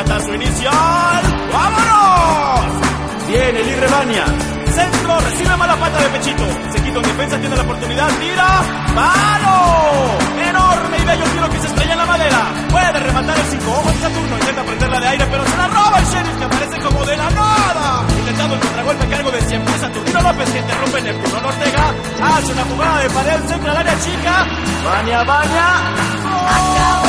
remata su inicial. ¡Vámonos! Viene el Irrebania. Centro, recibe mala pata de Pechito. Se quita en defensa, tiene la oportunidad, tira. ¡Palo! Enorme y bello tiro que se estrella en la madera. Puede rematar el 5. Ojo en Saturno, intenta prenderla de aire, pero se la roba el Sheriff, que aparece como de la nada. Intentando el contragolpe a cargo de siempre Saturnino López, que interrumpe Neptuno Ortega. Hace una jugada de pared, centra al área chica. Baña. ¡Gol!